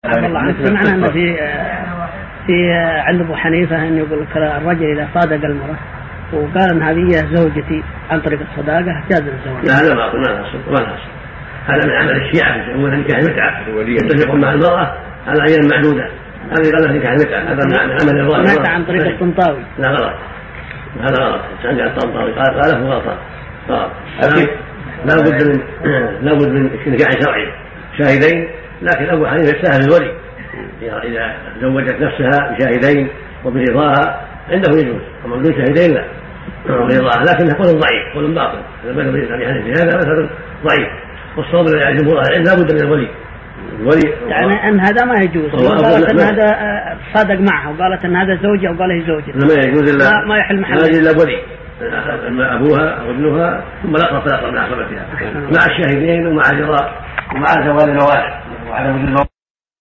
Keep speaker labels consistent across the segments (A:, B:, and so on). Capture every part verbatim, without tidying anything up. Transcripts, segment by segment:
A: والله سمعنا ان في في عند ابو حنيفه ان يقول لك الرجل اذا صادق المراه وقال ان هذه زوجتي عن طريق الصداقه جاز الزواج.
B: لا هذا ما ما له اصل ما له اصل، هذا من عمل الشيعه يسمونه نكاح المتعه، يتفقون مع المراه على ايام معدوده، هذه قال نكاح المتعه، هذا من عمل الرجل.
A: سمعت عن طريق الطنطاوي.
B: لا غلط، هذا غلط، عند الطنطاوي قال قاله غلط غلط. لا بد من لا بد من نكاح شرعي شاهدين، لكن ابو حنيفه سهل الولي اذا زوجت نفسها بشاهدين وبرضاها عنده يجوز، اما بدون شاهدين لا برضاها، لكن قول ضعيف قول باطل، هذا مذهب ابي حنيفه، هذا مثل ضعيف، والصواب الذي جمهور اهل العلم لا بد من الولي. الولي
A: يعني ان هذا ما يجوز، قالت ان هذا صادق معها وقالت ان هذا زوجي او قال هي زوجتي،
B: ما يجوز الا
A: ما يحل محل
B: الا ولي ابوها او ابنها ثم لا اقرب فلا من عصبتها مع الشاهدين ومع الرضا ومع زوال الموانع وعدم وجود الموانع.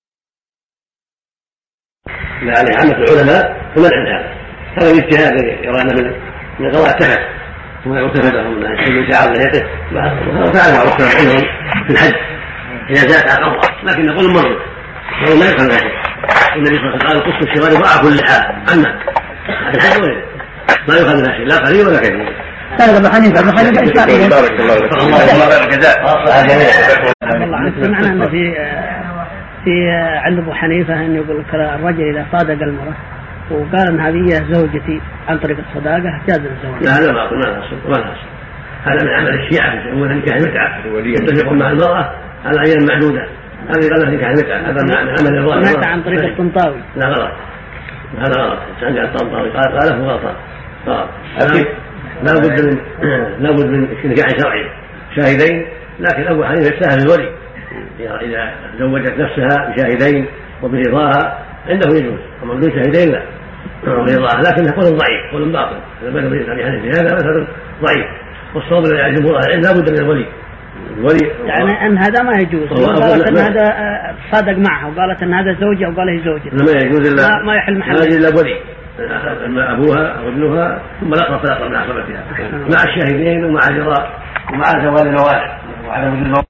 B: لعل عامة العلماء ومنع هذا، هذا الاجتهاد يرى ان من من قضاء التفت ثم يغتفر لهم من كل شعار لحيته، وفعلها رسول عندهم في الحج اذا زادت على القضاء، لكن نقول المرض وهو ما يفعل ذلك. النبي صلى الله عليه وسلم قال قص الشوارب ضاع كل حال عنا هذا الحج وغيره ما يؤخذ منها شيء لا قليل ولا كثير.
A: هذا ابو حنيفه ابو حنيفه اسماعيل
B: بارك الله فيك الله جزاك
A: الله. سمعنا ان في في عند ابو حنيفه ان يقول لك الرجل اذا صادق المراه وقال ان هذه زوجتي عن طريق الصداقه جاز الزواج.
B: لا هذا باطل ما له اصل ما له اصل، هذا من عمل الشيعه يسمونه نكاح المتعه، يتفقون مع المراه على ايام معدوده، هذه قال نكاح المتعه، هذا من عمل الرجل.
A: سمعت عن طريق الطنطاوي.
B: لا غلط، هذا غلط، عند الطنطاوي قال قاله غلط غلط. لا بد من لا بد من نكاح شرعي شاهدين، لكن ابو حنيفه سهل الولي اذا زوجت نفسها بشاهدين وبرضاها عنده يجوز، اما بدون شاهدين لا برضاها، لكن قول ضعيف قول باطل، هذا مذهب ابي حنيفه، هذا مثل ضعيف، والصواب الذي جمهور اهل العلم لا بد من الولي. الولي
A: يعني ان هذا ما يجوز، قالت ان هذا صادق معها وقالت ان هذا زوجي او قال هي زوجتي،
B: ما يجوز الا
A: ما يحل محل
B: الا ولي ابوها او ابنها ثم لا اقرب فلا اقرب من عصبتها مع الشاهدين ومع الرضا ومع زوال الموانع وعدم وجود الموانع.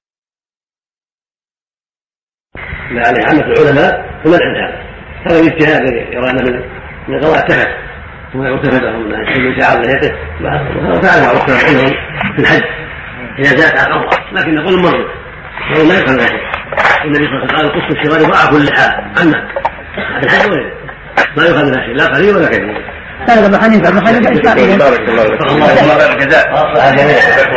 B: لعل عامة العلماء ومنع هذا، هذا الاجتهاد يرى ان من من قضاء التفت ثم يغتفر لهم من كل شعار لحيته، وفعلها رسول عندهم في الحج اذا زادت على القضاء، لكن نقول المرض وهو ما يفعل ذلك. النبي صلى الله عليه وسلم قال قص الشوارب ضاع كل حال عنا هذا الحج وغيره ما يؤخذ منها شيء لا قليل ولا كثير.
A: هذا ابو حنيفه ابو حنيفه اسماعيل
B: بارك الله فيك الله جزاك